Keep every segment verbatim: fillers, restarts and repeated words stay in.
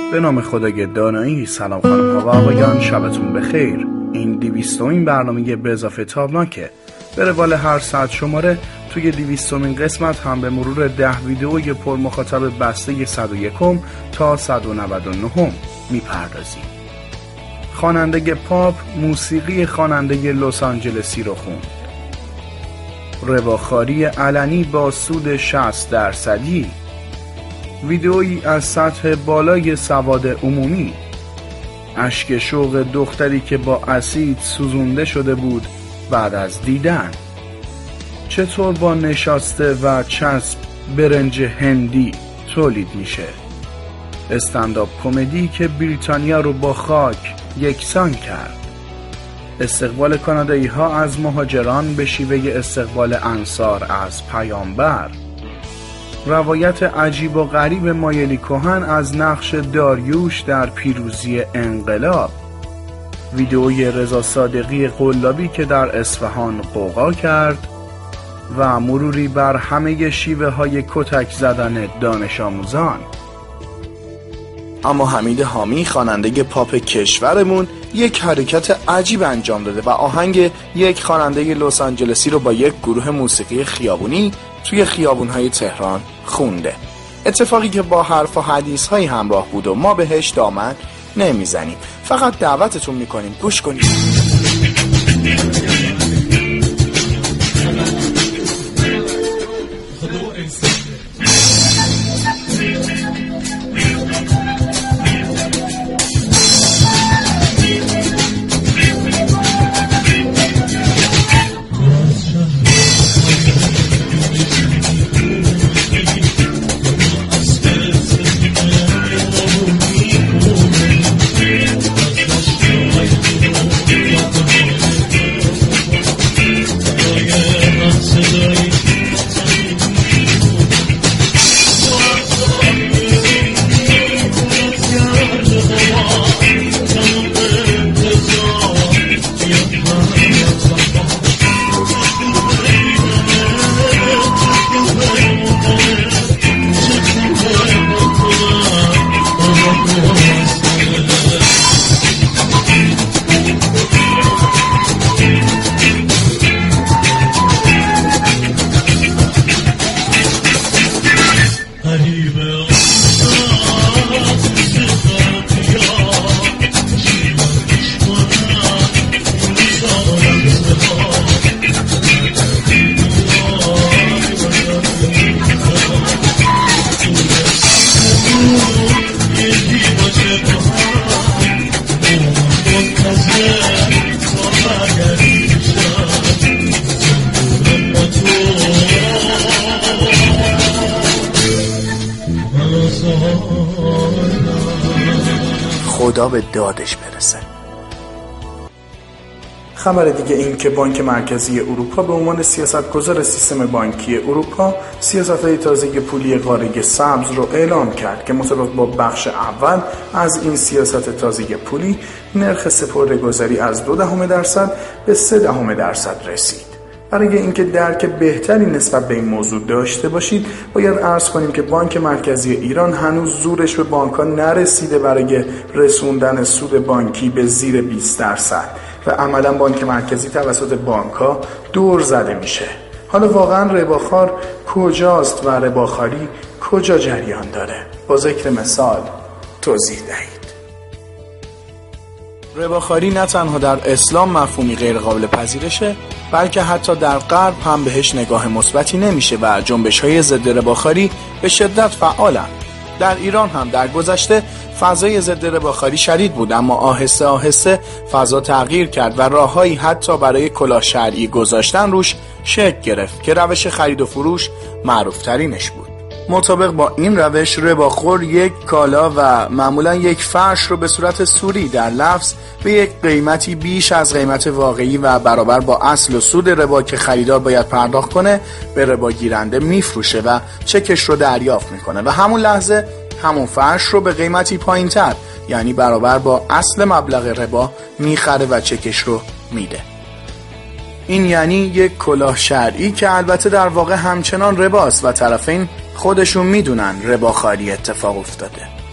به نام خدای دانایی. سلام خانم ها و آقایان، شبتون بخیر. این دویستمین برنامه به اضافه تابناکه. به روال هر ساعت شماره توی دویستمین قسمت هم به مرور ده ویدئوی پر مخاطب بسته صد و یکم تا صد و نود و نهم میپردازیم. خواننده پاپ موسیقی خواننده لس آنجلسی رو خوند. رباخواری علنی با سود شصت درصدی. ویدئویی از سطح بالای سواد عمومی. اشک شوق دختری که با اسید سوزونده شده بود بعد از دیدن. چطور با نشاسته و چسب برنج هندی تولید میشه. استندآپ کمدی که بریتانیا رو با خاک یکسان کرد. استقبال کانادایی ها از مهاجران به شیوه استقبال انصار از پیامبر. روایت عجیب و غریب مایلی کوهن از نقش داریوش در پیروزی انقلاب. ویدئوی رضا صادقی قلابی که در اصفهان غوغا کرد و مروری بر همه شیوه های کتک زدن دانش آموزان. اما حمید حامی خواننده پاپ کشورمون یک حرکت عجیب انجام داده و آهنگ یک خواننده لس آنجلسی رو با یک گروه موسیقی خیابونی توی خیابون‌های تهران خونده. اتفاقی که با حرف و حدیث‌های همراه بود و ما بهش دامن نمیزنیم، فقط دعوتتون میکنیم گوش کنید. خدا به دادش برسه. خبر دیگه این که بانک مرکزی اروپا به عنوان سیاستگزار سیستم بانکی اروپا سیاست‌های تازه پولی قاره سبز رو اعلام کرد که مطابق با بخش اول از این سیاست تازه پولی نرخ سپرده‌گذاری از دو دهم درصد به سه دهم درصد رسید. برای اینکه درک بهتری نسبت به این موضوع داشته باشید باید عرض کنیم که بانک مرکزی ایران هنوز زورش به بانک‌ها نرسیده برای رسوندن سود بانکی به زیر بیست درصد و عملا بانک مرکزی توسط بانک‌ها دور زده میشه. حالا واقعا رباخوار کجاست و رباخواری کجا جریان داره؟ با ذکر مثال توضیح دهید. رباخواری نه تنها در اسلام مفهومی غیر قابل پذیرشه، بلکه حتی در غرب هم بهش نگاه مثبتی نمیشه و جنبش‌های ضد رباخواری به شدت فعالن. در ایران هم در گذشته فضای ضد رباخواری شدید بود، اما آهسته آهسته فضا تغییر کرد و راههایی حتی برای کلاه شرعی گذاشتن روش شکل گرفت که روش خرید و فروش معروف ترینش بود. مطابق با این روش رباخور یک کالا و معمولا یک فرش رو به صورت سوری در لفظ به یک قیمتی بیش از قیمت واقعی و برابر با اصل و سود ربا که خریدار باید پرداخت کنه به ربا گیرنده میفروشه و چکش رو دریافت میکنه و همون لحظه همون فرش رو به قیمتی پایین تر یعنی برابر با اصل مبلغ ربا میخره و چکش رو میده. این یعنی یک کلاه شرعی که البته در واقع همچنان رباست و طرفین خودشون میدونن رباخواری اتفاق افتاده.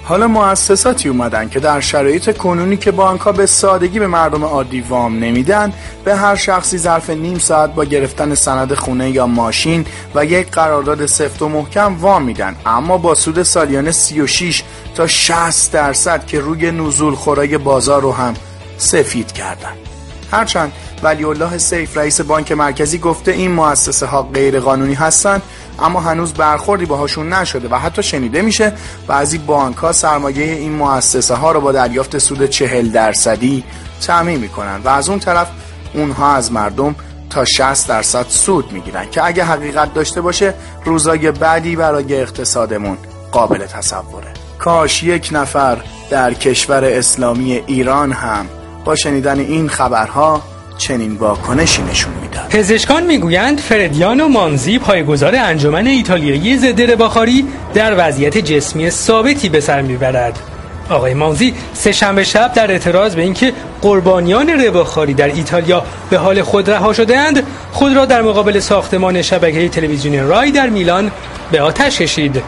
حالا مؤسساتی اومدن که در شرایط کنونی که بانک‌ها به سادگی به مردم عادی وام نمیدن، به هر شخصی ظرف نیم ساعت با گرفتن سند خونه یا ماشین و یک قرارداد سفت و محکم وام میدن، اما با سود سالیانه سی و شش تا شصت درصد که روی نزول خورای بازار رو هم سفید کردن. هرچند ولی الله سیف رئیس بانک مرکزی گفته این مؤسسه ها غیر قانونی هستند، اما هنوز برخوردی باهاشون نشده و حتی شنیده میشه بعضی بانک ها سرمایه این مؤسسه ها رو با دریافت سود چهل درصدی تامین میکنن و از اون طرف اونها از مردم تا شصت درصد سود میگیرن که اگه حقیقت داشته باشه روزای بعدی برای اقتصادمون قابل تصوره. کاش یک نفر در کشور اسلامی ایران هم با شنیدن این خبرها چنین واکنشی نشون میداد. پزشکان میگویند فردیانو مانزی پایه‌گذار انجمن ایتالیایی ضد رباخواری در وضعیت جسمی ثابتی به سر میبرد. آقای مانزی سه شنبه شب در اعتراض به اینکه قربانیان رباخواری در ایتالیا به حال خود رها شده‌اند، خود را در مقابل ساختمان شبکه تلویزیونی رای در میلان به آتش کشید.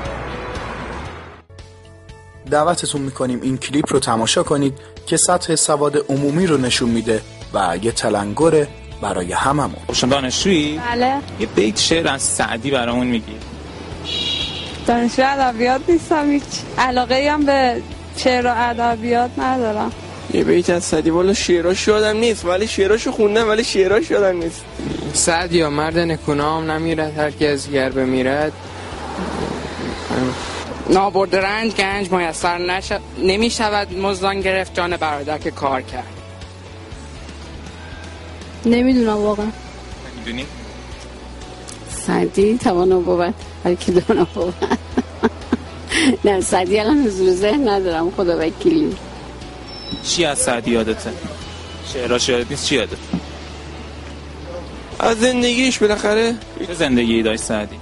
دعوتتون میکنیم این کلیپ رو تماشا کنید که سطح سواد عمومی رو نشون میده و یه تلنگره برای هممون. شما دانشجویی؟ بله. یه بیت شعر از سعدی برامون میگی؟ دانشجو ادبیات نیستم، هیچ علاقه‌ای هم به شعر و ادبیات ندارم. یه بیت از سعدی والا شعراش یادم نیست، ولی شعراشو خوندم ولی شعراش یادم نیست. سعدی یا مرد نکونام نمیرد هر که از گر بمیرد، نابرد رنج گنج میسر نشد، نمی شود مزدان گرفت جان برادر که کار کرد. نمیدونم واقعا. نمیدونی؟ سعدی توانا بود ولی که دانا بود. نه سعدی الان حضور ذهن ندارم، خدا وکیلی. چی از سعدی یادته؟ شعراش یادت نیست؟ چی یادت؟ از زندگیش بالاخره. چه زندگی داشت سعدی؟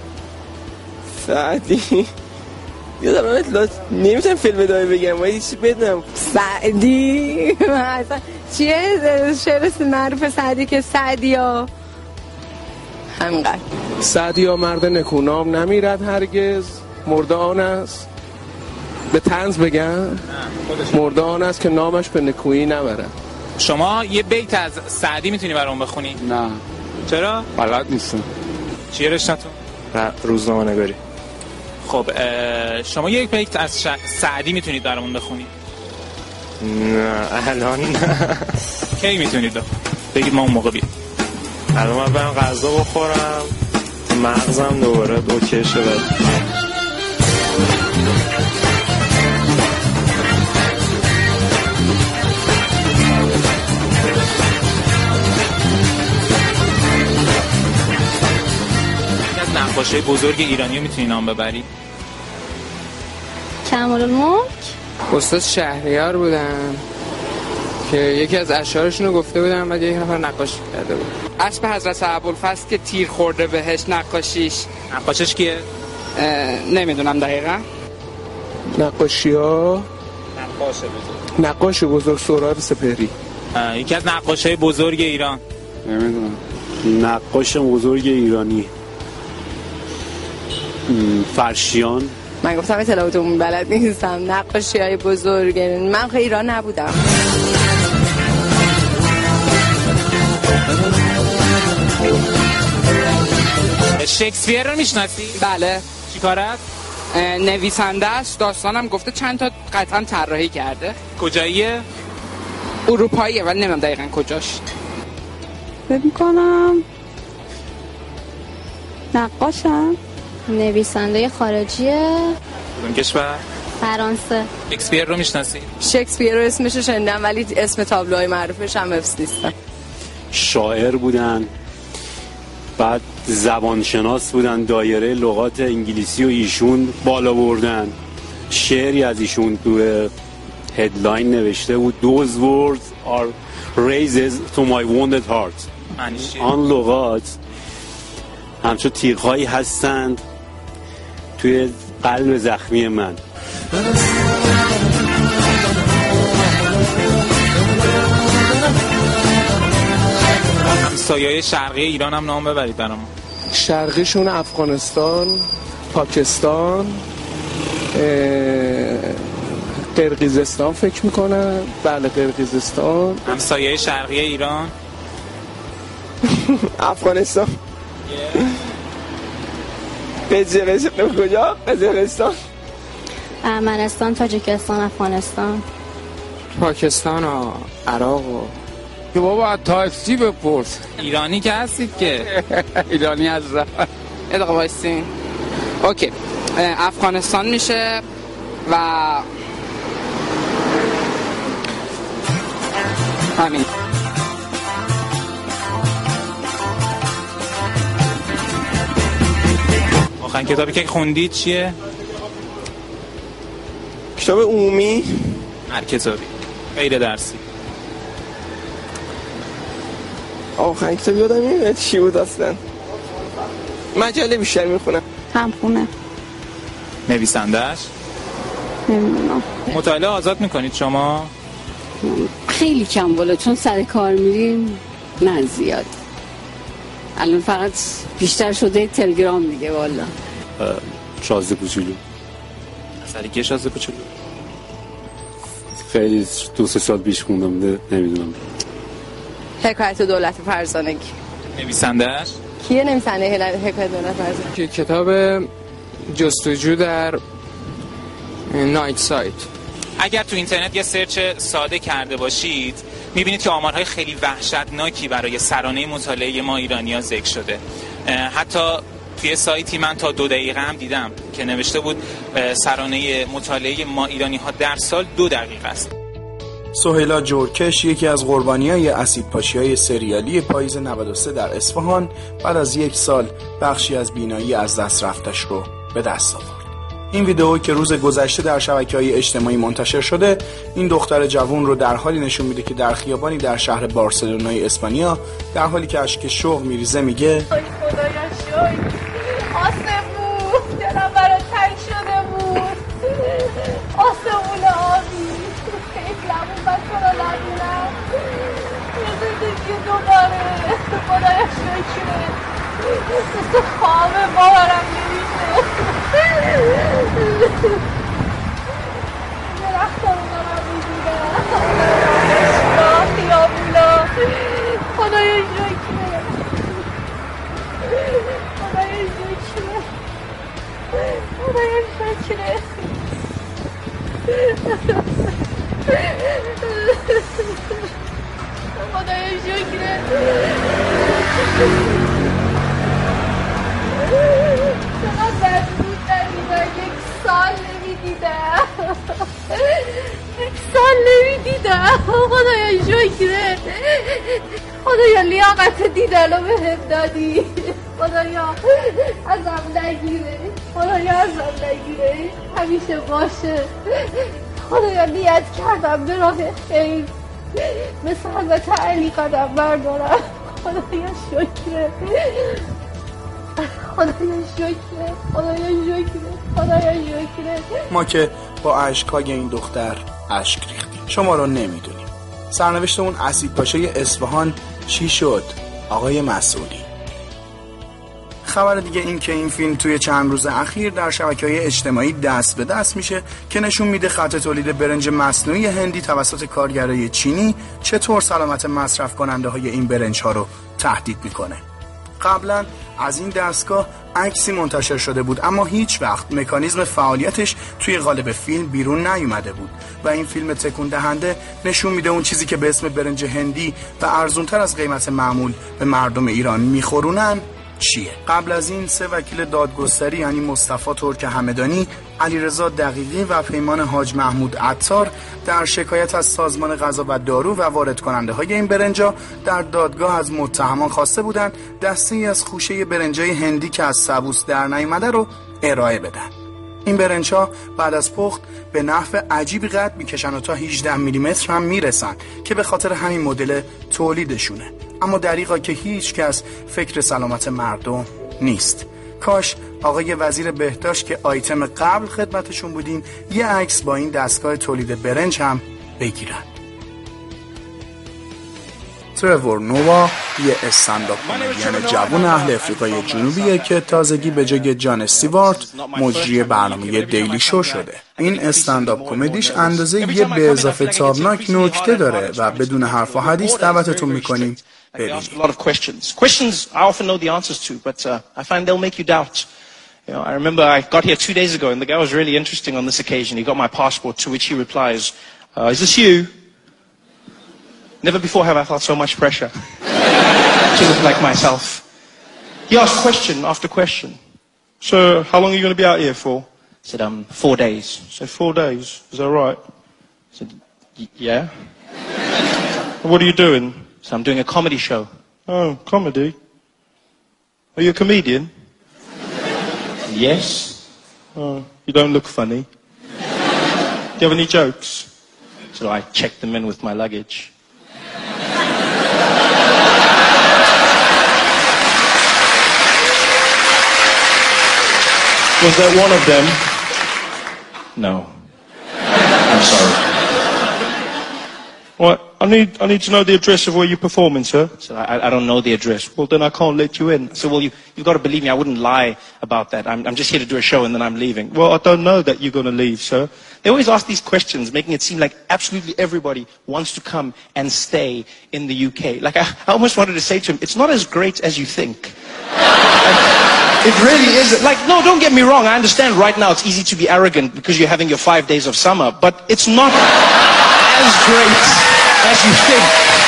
سعدی یادم اطلاعات نمیتونم فیلم دایی بگم ولی چی بدم. سعدی اصلا چیه شعر معروف سعدی که سعدی ها همینقدر. سعدی ها مرد نکونام نمیرد هرگز، مرده آن است به طنز بگم مرده آن است که نامش به نکویی نبرد. شما یه بیت از سعدی میتونی برام بخونی؟ نه. چرا؟ بلد نیستم. چیه رشته‌تون؟ روزنامه نگاری. خب شما یک بیت از ش... سعدی میتونید برامون بخونید؟ نه الان نه. کی میتونید بگید ما اون موقع بید؟ الان من برم غذا بخورم مغزم دوباره اوکی شده. نقاشای بزرگ ایرانی رو میتونی نام ببری؟ کمال الملک استاد شهریار بودن که یکی از اشعارشون رو گفته بودن بعد یک نفر نقاشی کرده بود. اسب حضرت ابوالفضل که تیر خورده بهش نقاشیش. نقاشش کیه؟ نمیدونم دقیقا. نقاشی ها نقاش بزرگ نقاش بزرگ سهراب سپهری، یکی از نقاشای بزرگ ایران. نمیدونم. نقاش بزرگ ایرانی فرشیان. من گفتم اطلاعاتمون بلد نیستم. نقاشی های بزرگ من خیلی ایران نبودم. شکسپیر رو میشناسی؟ بله. چی کار است؟ نویسنده است، داستانم گفته، چند تا قطعا طراحی کرده. کجاییه؟ اروپاییه ولی نمیدونم دقیقاً کجاش. فکر می‌کنم نقاشم. نویسنده خارجیه. کدوم کشور؟ فرانسه. شکسپیر رو میشناسی؟ شکسپیر رو اسمش رو شنیدم ولی اسم تابلوهای معروفش هم حفظ نیستم. شاعر بودن، بعد زبانشناس بودن، دایره لغات انگلیسی و ایشون بالا بردن. شعری از ایشون تو هدلاین نوشته بود Those words are raises to my wounded heart. آن لغات همچون تیغ‌هایی هستند توی قلب زخمی من. همسایه‌های شرقی ایران هم نام ببرید برام. شرقیشون افغانستان، پاکستان، قرقیزستان فکر میکنم. بله قرقیزستان. همسایه شرقی ایران. افغانستان. قزاقستان. کجا؟ قزاقستان. ارمنستان، تاجیکستان، افغانستان، پاکستان و عراق و که بابا تاکسی بپرس. ایرانی که هستید که ایرانی هستم. یه دقیقه وایسین. اوکی، افغانستان میشه و همین. آخرین کتابی که خوندید چیه؟ کتاب عمومی. هر کتابی غیر درسی. آخرین کتاب یادم نمیاد چی بود اصلا. مجله بیشتر میخونم. همخونه. نویسنده‌اش؟ نمیدونم. مطالعه آزاد میکنید شما؟ خیلی کم بالا، چون سر کار میریم نه زیاد. الان فقط بیشتر شده تلگرام دیگه. والا شازده کوچولو. اصلا که شازده کوچولو خیلی دو سه سال پیش خوندم، نمیدونم. حکایت دولت فرزانگی. نویسنده‌اش؟ کیه نویسنده حکایت دولت فرزانگی؟ کتاب جستجو در نایت سایت. اگر تو اینترنت یه سرچ ساده کرده باشید میبینید که آمارهای خیلی وحشتناکی برای سرانه مطالعه ما ایرانی‌ها ذکر شده. حتی توی سایتی من تا دو دقیقه هم دیدم که نوشته بود سرانه مطالعه ما ایرانی‌ها در سال دو دقیقه است. سهیلا جورکش یکی از قربانی‌های اسیدپاشی‌های سریالی پاییز نود و سه در اصفهان بعد از یک سال بخشی از بینایی از دست رفتش رو به دست آورد. این ویدئو که روز گذشته در شبکه‌های اجتماعی منتشر شده این دختر جوان رو در حالی نشون میده که در خیابانی در شهر بارسلونای اسپانیا در حالی که اشک شوق میریزه میگه خدایا شوی آسمون دلم برات تنگ شده بود. آسمون آبی خیلمون بچه رو نبینم یه زندگی دوباره. خدایا شکره مثل خوابه باورم نمیشه. درخت رو دارم میبینم خیابونا. خدایا شکره خدایا شکره خدایا شکره. خدایا شکره. چقدر بد بود نمیدن. یک سال نمیدیدم یک سال نمیدیدم. خدایا شکره. خدایا لیاقت دیدن رو بهم دادی. خدایا ازم نگیره. خدایا ازم نگیره. همیشه باشه. خدایا نیت کردم به راه خیر مثل حضرت علی قدم بردارم. خدایا شکره خدایا شکره خدایا شکره خدایا شکره. ما که با اشکای این دختر اشک ریختیم. شما رو نمیدونیم سرنوشت اون اسیدپاشای اصفهان چی شد آقای مسئولی. خبر دیگه این که این فیلم توی چند روز اخیر در شبکه‌های اجتماعی دست به دست میشه که نشون میده خط تولید برنج مصنوعی هندی توسط کارگرای چینی چطور سلامت مصرف کننده های این برنج ها رو تهدید میکنه. قبلا از این دستگاه عکسی منتشر شده بود اما هیچ وقت مکانیزم فعالیتش توی قالب فیلم بیرون نیومده بود و این فیلم تکون دهنده نشون میده اون چیزی که به اسم برنج هندی و ارزونتر از قیمت معمول به مردم ایران میخورونن چیه. قبل از این سه وکیل دادگستری یعنی مصطفی ترک همدانی، علیرضا دقیقی و پیمان حاج محمود عطار در شکایت از سازمان غذا و دارو و وارد کننده های این برنجا در دادگاه از متهمان خواسته بودند دسته‌ای از خوشه برنجای هندی که از سبوس در نیامده رو ارائه بدن. این برنج‌ها بعد از پخت به نحو عجیبی قد میکشن و تا هجده میلیمتر هم میرسن که به خاطر همین مدل تولیدشونه. اما دریغا که هیچ کس فکر سلامت مردم نیست. کاش آقای وزیر بهداشت که آیتم قبل خدمتشون بودیم یه عکس با این دستگاه تولید برنج هم بگیرن. ترور نووا یه استندآپ کمدین جوان اهل افریقای جنوبیه که تازگی به جای جان استیوارت مجری برنامه دیلی شو شده. این استندآپ کمدیش اندازه یه به اضافه تابناک نکته داره و بدون حرف و حدیث دعوتتون میکنیم ببینید. You know, I remember I got here two days ago and the guy was really interesting on this occasion. He got my passport, to which he replies, uh, is this you? Never before have I felt so much pressure to look like myself. He asked question after question. So, how long are you going to be out here for? I said, um, four days. I said, four days? Is that right? I said, yeah. What are you doing? So, I'm doing a comedy show. Oh, comedy? Are you a comedian? Yes. Oh, you don't look funny. Do you have any jokes? So I checked them in with my luggage. Was that one of them? No. I'm sorry. What? I need, I need to know the address of where you're performing, sir. So I, I don't know the address. Well, then I can't let you in. So, well, you, you've got to believe me. I wouldn't lie about that. I'm, I'm just here to do a show and then I'm leaving. Well, I don't know that you're going to leave, sir. They always ask these questions, making it seem like absolutely everybody wants to come and stay in the U K. Like, I, I almost wanted to say to him, it's not as great as you think. Like, it really isn't. Like, no, don't get me wrong. I understand right now it's easy to be arrogant because you're having your five days of summer, but it's not as great as you think.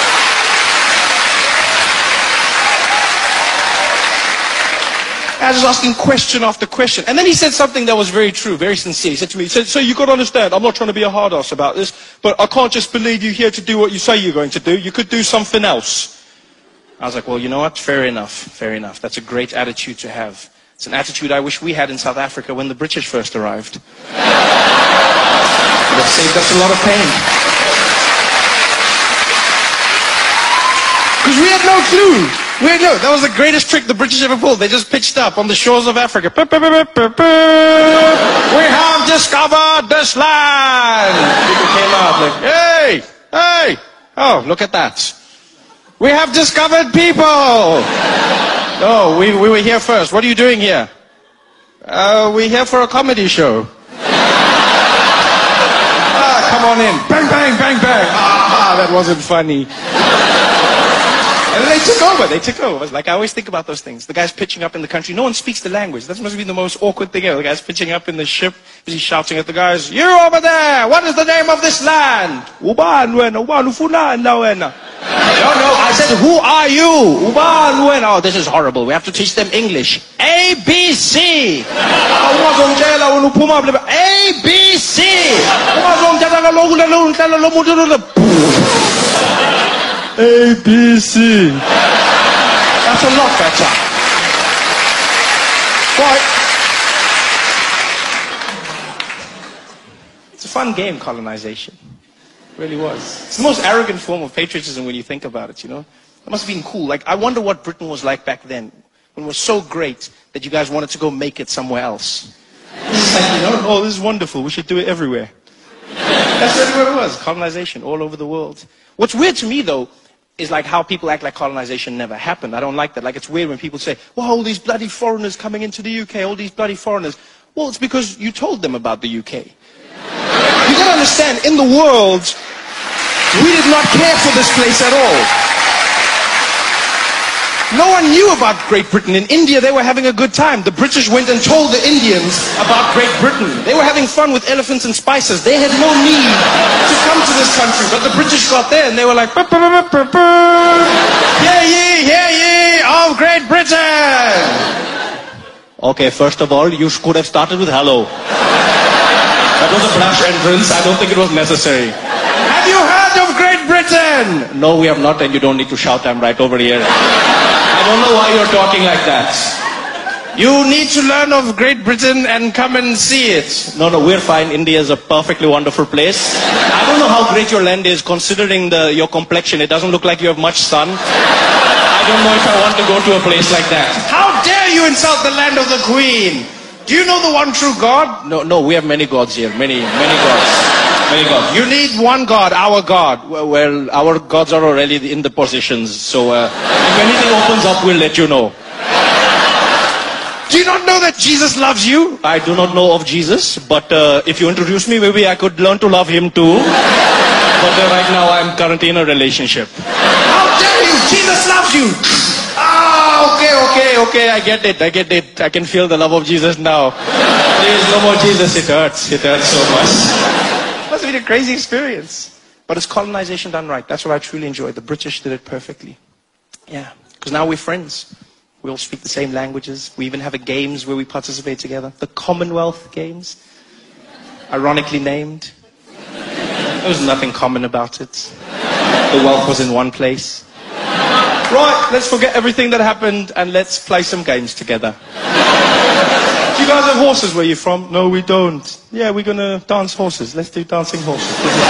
I was just asking question after question. And then he said something that was very true, very sincere. He said to me, he said, so you got to understand, I'm not trying to be a hard ass about this, but I can't just believe you here to do what you say you're going to do. You could do something else. I was like, well, you know what? Fair enough, fair enough. That's a great attitude to have. It's an attitude I wish we had in South Africa when the British first arrived. It would have saved us a lot of pain. Because we had no clue. We had no, that was the greatest trick the British ever pulled. They just pitched up on the shores of Africa. We have discovered this land. People came out like, hey, hey, oh, look at that. We have discovered people. No, we, we were here first. What are you doing here? Uh, we're here for a comedy show. Ah, come on in. Bang, bang, bang, bang. Ah, that wasn't funny. And then they took over, they took over. Like, I always think about those things. The guy's pitching up in the country. No one speaks the language. That must be the most awkward thing ever. The guy's pitching up in the ship. He's shouting at the guys, you over there, what is the name of this land? Uban wena, uban ufuna na wena. No, no, I said, who are you? Uban wena. Oh, this is horrible. We have to teach them English. A, B, C. A, B, C. A, B, C. That's a lot better. Why? It's a fun game, colonization. It really was. It's the most arrogant form of patriotism when you think about it, you know? It must have been cool. Like, I wonder what Britain was like back then, when it was so great that you guys wanted to go make it somewhere else. It's like, you know, oh, this is wonderful. We should do it everywhere. That's really what it was. Colonization all over the world. What's weird to me, though, is like how people act like colonization never happened. I don't like that. Like, it's weird when people say, well, all these bloody foreigners coming into the U K, all these bloody foreigners. Well, it's because you told them about the U K. You gotta understand, in the world, we did not care for this place at all. No one knew about Great Britain. In India, they were having a good time. The British went and told the Indians about Great Britain. They were having fun with elephants and spices. They had no need to come to this country. But the British got there and they were like, hear ye, hear ye of Great Britain. Okay, first of all, you could have started with hello. That was a brash entrance. I don't think it was necessary. Have you heard of Great Britain? No, we have not, and you don't need to shout. I'm right over here. I don't know why you're talking like that. You need to learn of Great Britain and come and see it. No, no, we're fine. India is a perfectly wonderful place. I don't know how great your land is, considering the, your complexion. It doesn't look like you have much sun. I don't know if I want to go to a place like that. How dare you insult the land of the Queen? Do you know the one true God? No, no, we have many gods here. Many, many gods. Very good. You need one God, our God. Well, our gods are already in the positions, so uh, if anything opens up, we'll let you know. Do you not know that Jesus loves you? I do not know of Jesus, but uh, if you introduce me, maybe I could learn to love him too. But uh, right now, I'm currently in a relationship. How dare you? Jesus loves you! Ah, okay, okay, okay, I get it, I get it. I can feel the love of Jesus now. Please, no more Jesus, it hurts. It hurts so much. Must have been a crazy experience. But it's colonization done right. That's what I truly enjoy. The British did it perfectly. Yeah, because now we're friends. We all speak the same languages. We even have a games where we participate together. The Commonwealth Games. Ironically named. There was nothing common about it. The wealth was in one place. Right, let's forget everything that happened and let's play some games together. Do you guys have horses where you're from? No, we don't. Yeah, we're going to dance horses. Let's do dancing horses.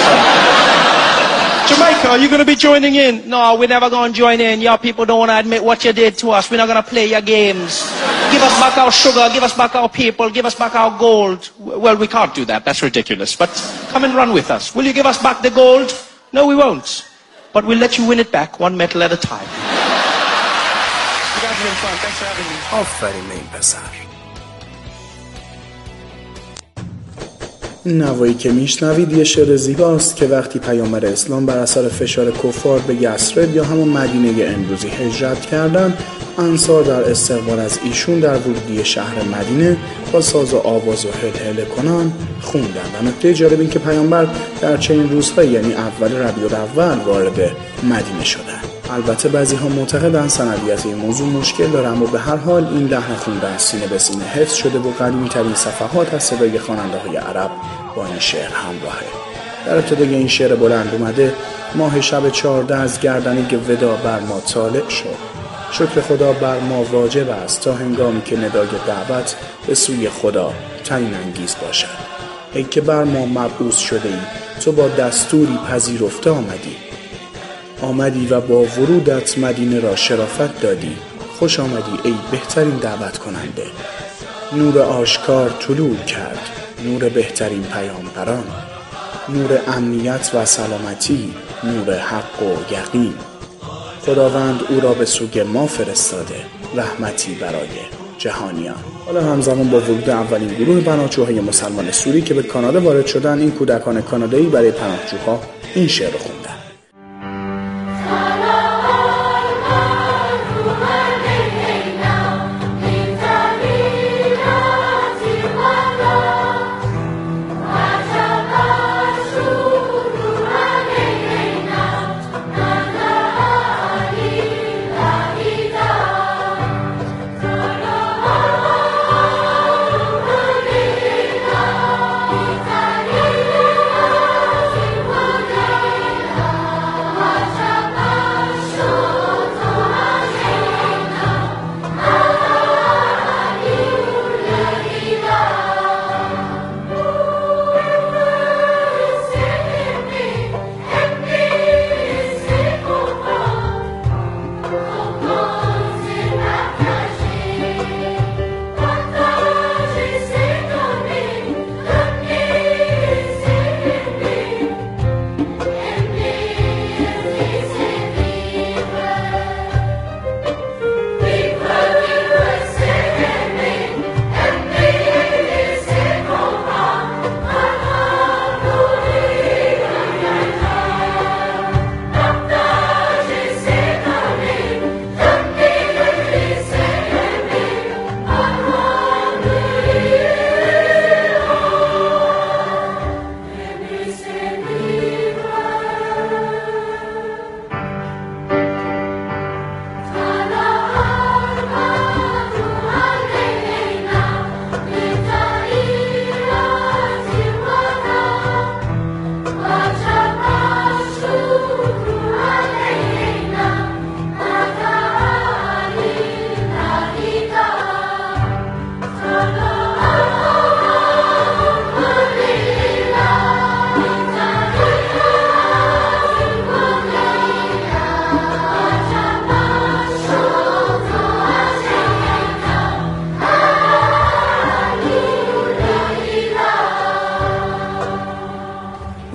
Jamaica, are you going to be joining in? No, we're never going to join in. Your people don't want to admit what you did to us. We're not going to play your games. Give us back our sugar. Give us back our people. Give us back our gold. Well, we can't do that. That's ridiculous. But come and run with us. Will you give us back the gold? No, we won't. But we'll let you win it back one metal at a time. You guys have been fun. Thanks for having me. آفرین به این پسر. این نوایی که میشنوید یه شعر زیباست که وقتی پیامبر اسلام بر اثر فشار کفار به یثرب یا همون مدینه امروزی هجرت کردند، انصار در استقبال از ایشون در ورودی شهر مدینه با ساز و آواز و هلهله کنان خوندن. و نکته جالب این که پیامبر در چنین روزهایی یعنی اول ربیع الاول وارد مدینه شدند. البته بعضی ها معتقدن سندیت این موضوع مشکل داره، اما به هر حال این لحن خوندن سینه به سینه حفظ شده و قدیمی ترین صفحات از صدای خواننده های عرب با این شعر همراهه. در ابتدای این شعر بلند اومده: ماه شب چهارده از گردنه ودا بر ما طالع شد، شکر خدا بر ما واجب است تا هنگامی که ندای دعوت به سوی خدا تعیین انگیز باشد. ای که بر ما مبعوث شده ای، تو با دستوری پذیرفته آمدی، آمدی و با ورودت مدینه را شرافت دادی. خوش آمدی ای بهترین دعوت کننده. نور آشکار طلوع کرد، نور بهترین پیامبران، نور امنیت و سلامتی، نور حق و یقین. خداوند او را به سوی ما فرستاده، رحمتی برای جهانیان. حالا همزمان با ورود اولین گروه پناهجوهای مسلمان سوری که به کانادا وارد شدن، این کودکان کانادایی برای پناهجوها این شعر رو خوندن.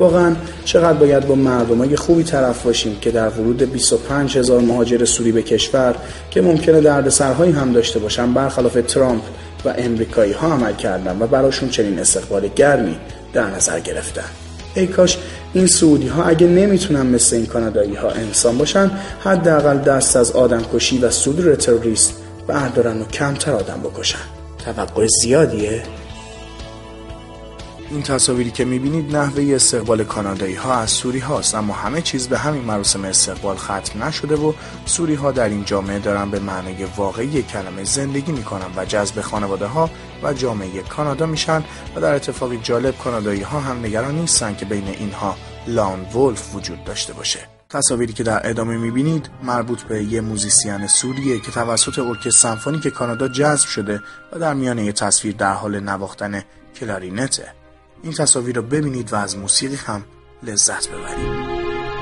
واقعا چقدر باید با مردمای خوبی طرف باشیم که در ورود بیست و پنج هزار مهاجر سوری به کشور که ممکنه دردسرهایی هم داشته باشن برخلاف ترامپ و امریکایی ها عمل کردن و براشون چنین استقبال گرمی در نظر گرفتن. ای کاش این سعودی ها اگه نمیتونن مثل این کانادایی ها انسان باشن، حداقل دست از آدم کشی و صدور تروریست بردارن و کمتر آدم بکشن. توقع زیادیه؟ این تصاویری که میبینید نحوه استقبال کانادایی ها از سوری هاست، اما همه چیز به همین مراسم استقبال ختم نشده و سوری ها در این جامعه دارن به معنای واقعی کلمه زندگی میکنن و جذب خانواده ها و جامعه کانادا میشن و در اتفاقی جالب کانادایی ها هم نگران نیستن که بین اینها لان ولف وجود داشته باشه. تصاویری که در ادامه میبینید مربوط به یه موزیسین سوریه که توسط ارکستر سمفونیک کانادا جذب شده و در میانه یه تصویر در حال نواختن کلارینته. این تصاویر رو ببینید و از موسیقی هم لذت ببرید.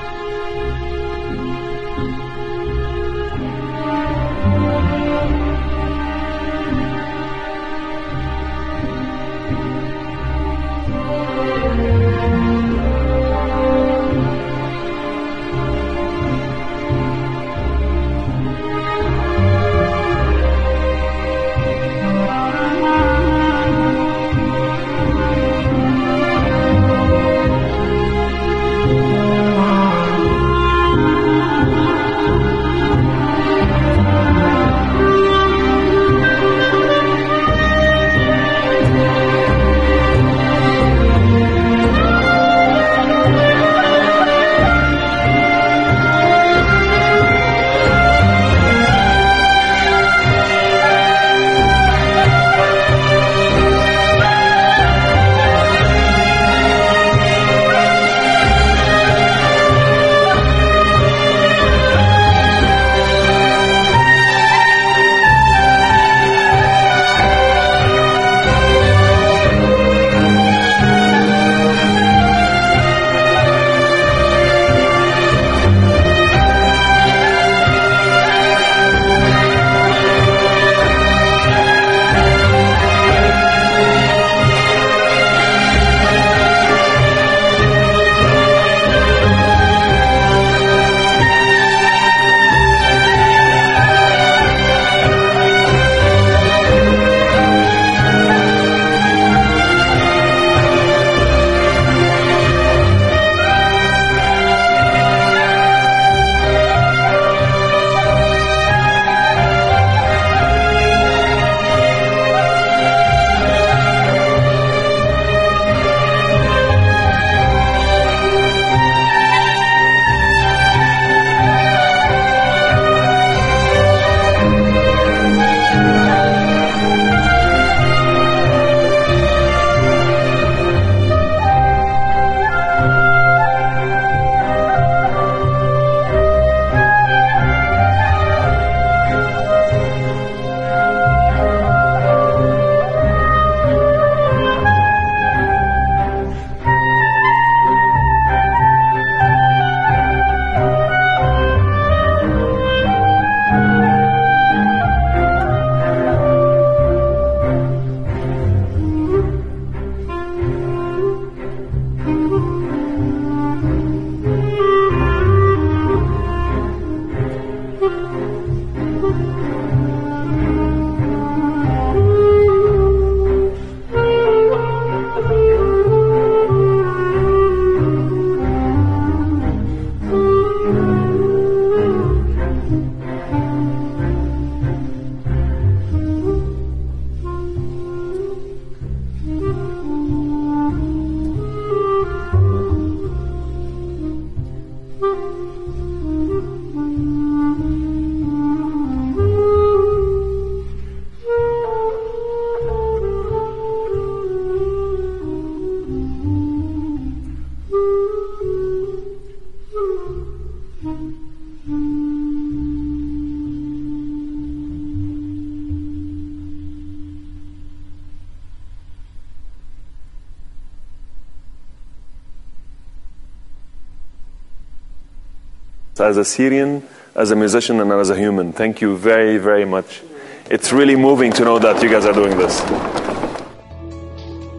As a Syrian, as a musician, and as a human, thank you very, very much. It's really moving to know that you guys are doing this.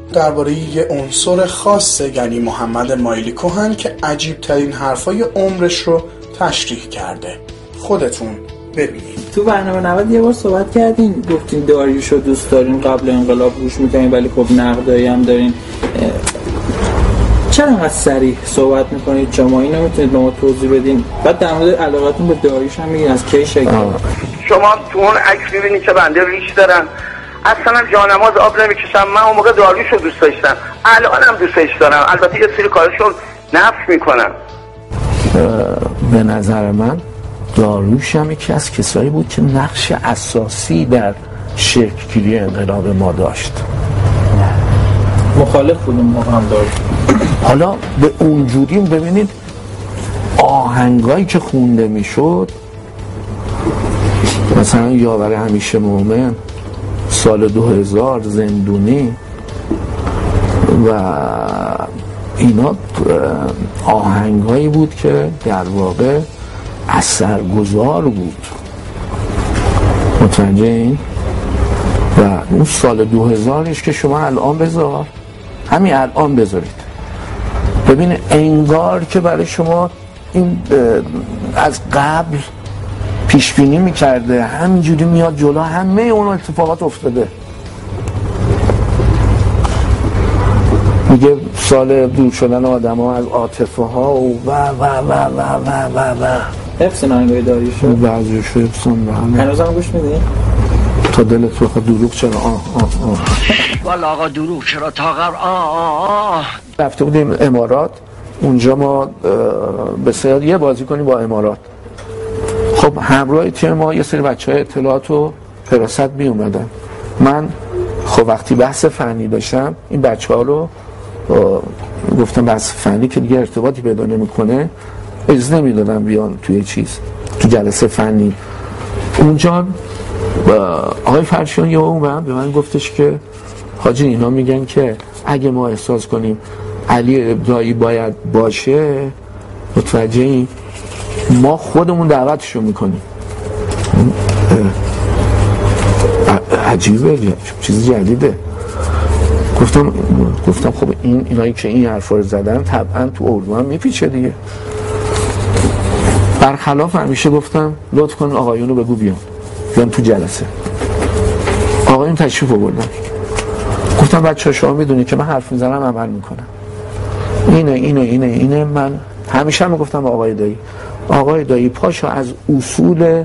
درباره یه عنصر خاص یعنی محمد مایلی کهن که عجیب ترین حرفای عمرش رو تشریح کرده. خودتون ببینید. تو برنامه نود یه بار صحبت کردین، گفتین داریوشو دوست دارین، قبل انقلاب گوش میکنین ولی خب نقدایی هم دارین. چرا انقدر صریح صحبت میکنید شما؟ اینو میتونید به ما توضیح بدین؟ بعد در مورد علاقتون به داریوش هم میگین از کی شکل؟ شما تو اون عکس میبینید که بنده ریش دارن، اصلا جانماز آب نمیکشم. من اون موقع داریوشو دوست داشتم، الانم دوستش دارم، البته یه سری کارشو نفی میکنم. به نظر من داریوش هم یکی از کسایی بود که نقش اساسی در شکل‌گیری انقلاب ما داشت. مخالف بودم موقع هم داریوش. حالا به اونجوریم ببینید آهنگایی که خونده میشد، مثلا یاور همیشه مومن، سال دو هزار، زندونی و اینا آهنگایی بود که در واقع اثرگذار بود. متوجه این؟ و اون سال دو هزارش که شما الان بذار، همین الان بذارید ببین انگار که برای شما این از قبل پیش بینی میکرده، همینجوری میاد جلو، همه اون اتفاقات افتاده. میگه سال دور شدن آدم ها از عاطفه ها و و و و و و و و حفظ نانگوی داریوشو بعضیشو حفظم به همه هنوز هم گوش میدین؟ تا دلت بخواد دروغ چرا آه آه آه والا آقا دروغ چرا تا قبل آه آه آه رفته بودیم امارات، اونجا ما به سیاد یه بازی کنیم با امارات. خب همراه تیم ما یه سری بچه های اطلاعات و حراست می اومدن. من خب وقتی بحث فنی داشتم این بچه ها رو گفتم بحث فنی که دیگه ارتباطی پیدا نمیکنه اجازه نمیدادم بیان توی چیز تو جلسه فنی. اونجا آقای فرشان یه اون به من گفتش که حاجی اینا میگن که اگه ما احساس کنیم علی ابداعی باید باشه متوجه این ما خودمون دعوتشو میکنیم. عجیبه، چیز جدیده. گفتم گفتم خب این اینایی که این حرفا رو زدن طبعا تو اردو هم میپیچه دیگه. برخلاف همیشه گفتم لطف کن آقایونو بگو بیان بیان تو جلسه. آقایون تشریف آوردن. گفتم بچه‌ها شما میدونید که من حرف میزنم عمل میکنم. اینه اینه اینه اینه من همیشه هم میگفتم آقای دایی آقای دایی پاشو از اصول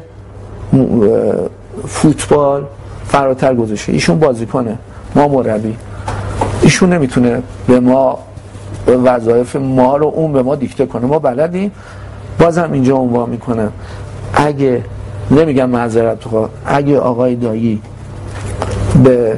فوتبال فراتر گذاشته. ایشون بازیکنه، ما مربی. ایشون نمیتونه به ما وظایف ما رو اون به ما دیکته کنه. ما بلدیم. بازم اینجا عنوان میکنم اگه نمیگم معذرت خواهم، اگه آقای دایی به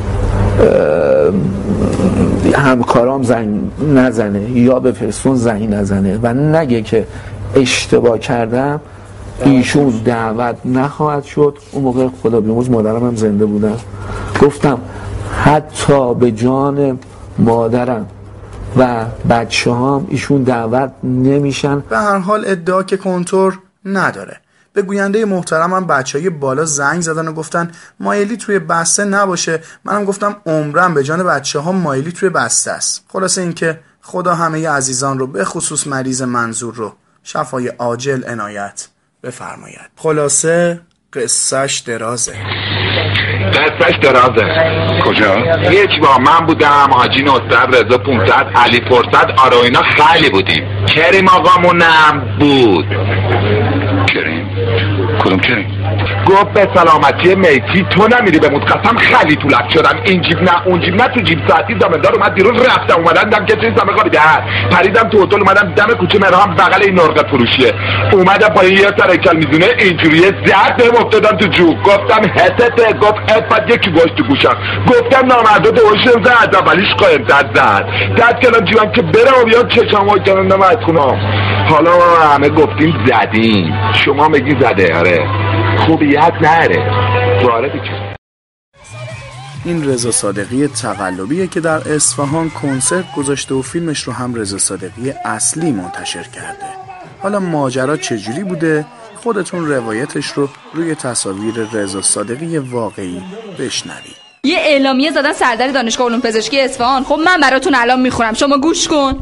همکارام زنگ نزنه یا به پرسون زنگ نزنه و نگه که اشتباه کردم ایشون دعوت نخواهد شد. اون موقع خدا بیامرز مادرم هم زنده بودن. گفتم حتی به جان مادرم و بچه هم ایشون دعوت نمیشن. به هر حال ادعا که کنتور نداره. به گوینده محترمم بچهای بالا زنگ زدن و گفتن مایلی توی بسته نباشه. منم گفتم عمرم به جان بچه ها مایلی توی بسته است. خلاصه اینکه خدا همه عزیزان رو به خصوص مریض منظور رو شفای عاجل عنایت بفرماید. خلاصه قصهش درازه. قصهش درازه. کجا؟ یک با من بودم، حاجی نصرت، رضا پونصد، علی فرصت، آره اینا خیلی بودیم. کریم آقامونم بود. کریم؟ کدوم کریم؟ گفت به سلامتی میتی تو نمیری بمود. قسم خیلی طولک شدم. این جیب نه اون جیب نه. تو جیب ساعتی زمندار اومد دیروز رفتم اومدن دم که چیز همه خوابیده هست. پریدم تو هتل اومدم دم کوچه مرهم بغل این نرغه فروشیه. اومدم پایین یه سر هیکل میزونه اینجوریه زد بهم افتادم تو جو. گفتم هتته. گفت افت یکی گوش تو گوشم. گفتم نامردا دوشم زد اولیش قایم زد زد داد کلم جیبم که برم و بیان چشمای کنندم از خونم. حالا همه گفتیم زدیم شما میگی زده. آره خوبیت نره وارد چه. این رضا صادقی تقلبیه که در اصفهان کنسرت گذاشته و فیلمش رو هم رضا صادقی اصلی منتشر کرده. حالا ماجرا چجوری بوده؟ خودتون روایتش رو روی تصاویر رضا صادقی واقعی بشنوید. یه اعلامیه زدن سردر دانشگاه علوم پزشکی اصفهان. خب من براتون الان میخونم، شما گوش کن.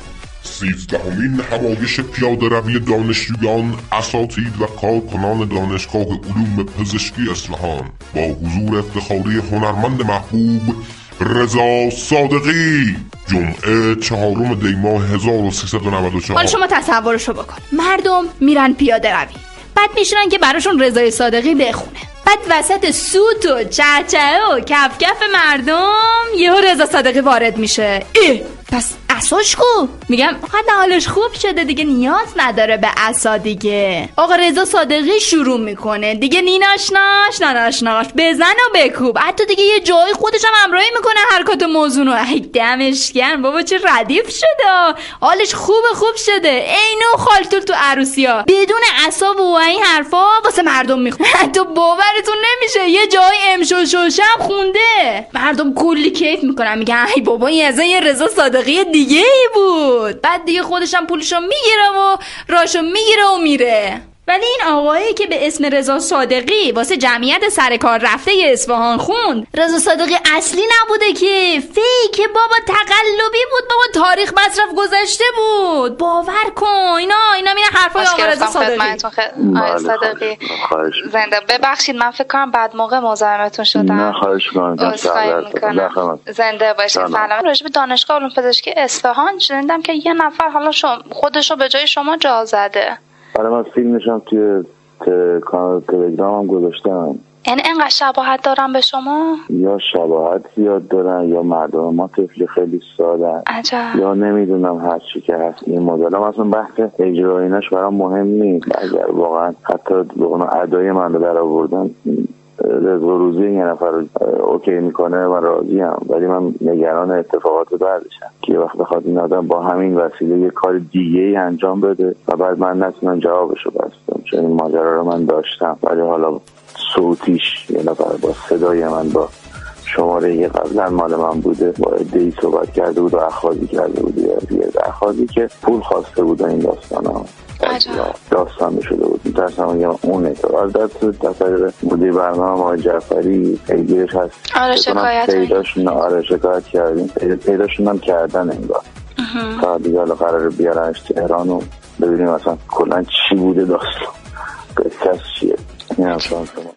سیزدهمین همایش پیاده‌روی دانشجویان، اساتید و کارکنان دانشگاه علوم پزشکی اصفهان با حضور افتخاری هنرمند محبوب رضا صادقی، جمعه چهارم دی ماه هزار و سیصد و نود و چهار. حالا شما تصورشو بکن، مردم میرن پیاده روی، بعد میشنن که براشون رضای صادقی بخونه، بعد وسط سوت و چهچه و کف کف مردم یهو رضا صادقی وارد میشه. ای پس عصاش کو؟ میگم خدا حالش خوب شده دیگه، نیاز نداره به عصا دیگه. آقا رضا صادقی شروع میکنه دیگه، نیناشناش ناناشناش بزن و بکوب، حتی دیگه یه جایی خودش هم همراهی میکنه حرکات موزونو. ای دمش گرم بابا، چه ردیف شده، حالش خوب خوب شده، اینو خالتول تو عروسیا بدون عصا و این حرفا واسه مردم میخونه. حتی باورتون نمیشه یه جایی امشوشوشم خونده، مردم کلی کیف میکنن، میگن ای بابا این از یه رضا صادقی دیگه ای بود. بعد دیگه خودشم پولشو میگیره و راشو میگیره و میره. ولی این آقایی که به اسم رضا صادقی واسه جمعیت سرکار رفته اصفهان خوند، رضا صادقی اصلی نبوده که، فیک بابا، تقلبی بود بابا، تاریخ مصرف گذشته بود. باور کن اینا اینا میره حرفای آقا رضا صادقی. آقا صادقی زنده، ببخشید من فکر کنم بعد موقع مزاحمتون شدم. نه خواهش می‌کنم. زنده باشید. سلام. راجع به دانشگاه علوم پزشکی اصفهان شنیدم که یه نفر حالا شما خودشو به جای شما جا زده. برای من فیلمشم توی کانال تلگرام هم گذاشتم. یعنی اینقدر شباهت دارن به شما؟ یا شباهت زیاد دارن یا مردم ما طفلی خیلی سادن. عجب. یا نمیدونم هر چی که هست. این مدل هم اصلا بحث اجرا ایناش برام مهم نیست. اگر واقعا حتی بقینا ادای من رو در آوردن رزق و روزی یه نفر رو اوکی میکنه من راضی هم، ولی من نگران اتفاقات بعدشم که یه وقت بخواد این آدم با همین وسیله یه کار دیگه ای انجام بده و بعد من نتونم جوابشو بستم، چون این ماجرا رو من داشتم. ولی حالا صوتیش یه نفر با صدای من با شماره یه قبلا مال من بوده با ادهی صحبت کرده بود و اخاذی کرده بود، یه اخاذی که پول خواسته بود این داستان ها داستان شده بود. میترسم اگه اون اعتبار در طریق مدیر برنامه آقای جعفری پیگیرش هست. آره شکایت پیداشون آره شکایت کردیم، پیداشون هم کردن انگار. تا دیگه حالا قراره بیارنش تهران و ببینیم اصلا کلن چی بوده داستان، قصه چیه. این اصلا شما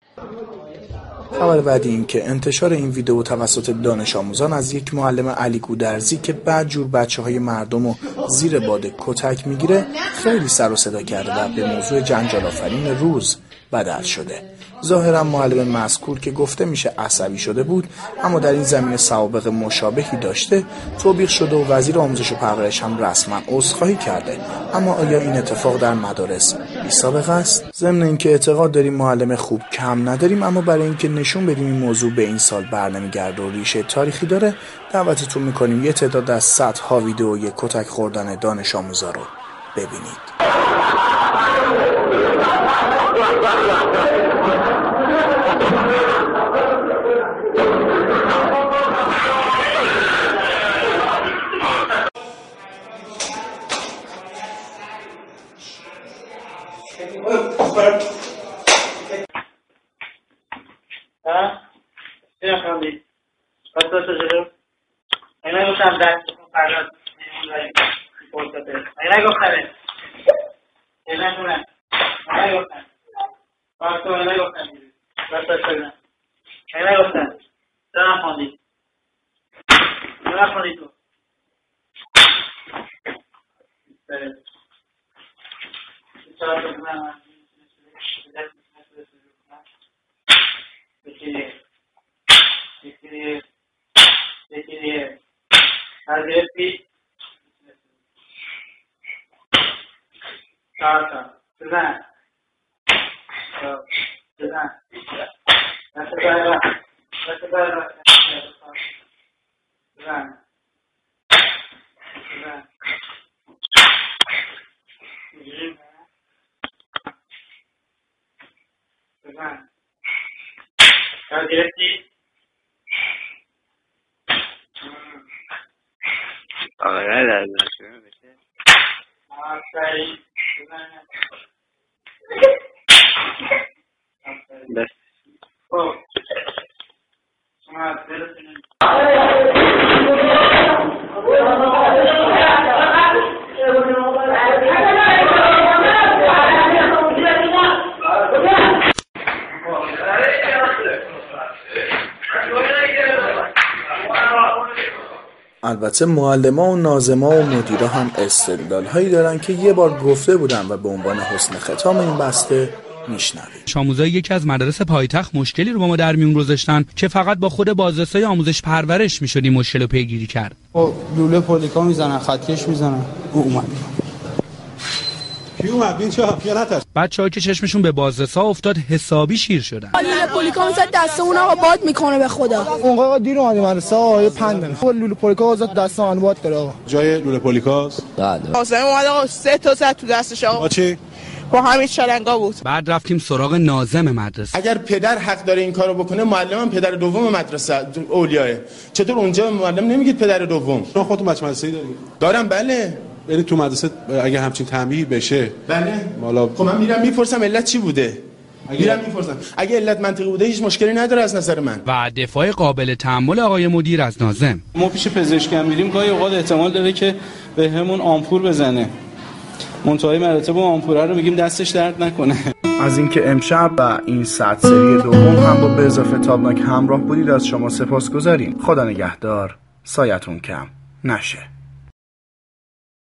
خبر بعدی این که انتشار این ویدیو توسط دانش آموزان از یک معلم علی گودرزی که بعد جور بچه های مردم رو زیر باد کتک میگیره خیلی سر و صدا کرده و به موضوع جنجال آفرین روز بدل شده. ظاهرا معلم مذکور که گفته میشه عصبی شده بود، اما در این زمینه سوابق مشابهی داشته، توبیخ شده و وزیر آموزش و پرورش هم رسما عذرخواهی کرده. اما آیا این اتفاق در مدارس بی سابقه است؟ ضمن اینکه اعتقاد داریم معلم خوب کم نداریم، اما برای اینکه نشون بدیم این موضوع به این سال برنمیگرده و ریشه تاریخی داره، دعوتتون میکنیم یه تعداد از صدها ویدئوی کتک خوردن دانش آموزا رو ببینید. ها؟ چی نخوندی؟ پس داشته جلو؟ این نگفتم درس بکن فراد این نگفتمه این نگفتم این نگفتم پس تو این نگفتم پس داشته بودم این نگفتم چه نخوندی؟ چه نخوندی تو؟ بره چرا تو بودم یکی یکی یکی هزیتی چهار تا بزن بزن دست برا دست برا بزن بزن بزن هزیتی آره لازم شده بشه آفرین بس خب البته معلما و ناظما و مدیرا هم استدلال هایی دارن که یه بار گفته بودن و به عنوان حسن ختام این بسته میشنوید. شاموزای یکی از مدارس پایتخت مشکلی رو با ما در میون گذاشتن که فقط با خود بازرسای آموزش پرورش میشد این مشکل رو پیگیری کرد. خب لوله پولیکا میزنن، خطکش میزنن. او اومد. کی اومد؟ این چه خیانت است؟ بچه‌ها که چشمشون به بازرسا افتاد حسابی شیر شدن. لوله پولیکا میزد دست اون آقا باد میکنه به خدا. اون آقا دیر اومد مدرسه آقا پند. لوله پولیکا واسه دست من باد کرد آقا. جای لوله پولیکاست؟ بله. واسه اومد آقا سه تا زد تو دستش آقا. با چی؟ با همین شلنگا بود. بعد رفتیم سراغ ناظم مدرسه. اگر پدر حق داره این کارو بکنه، معلمم پدر دوم مدرسه اولیاء. چطور اونجا معلم نمیگید پدر دوم؟ شما خودتون بچه مدرسه‌ای دارید؟ دارم بله. یعنی تو مدرسه اگه همچین تنبیهی بشه بله. مالا خب من میرم میپرسم علت چی بوده؟ اگه میرم میپرسم. اگه علت منطقی بوده هیچ مشکلی نداره از نظر من. و دفاع قابل تأمل آقای مدیر از ناظم. ما پیش پزشک میریم گاهی اوقات احتمال داره که به همون آمپول بزنه. منتهای مراتب آمپوله رو میگیم دستش درد نکنه. از اینکه امشب و این صد سری دوم هم با به اضافه تابناک همراه بودید از شما سپاسگزاریم. خدا نگهدار، سایتون کم نشه.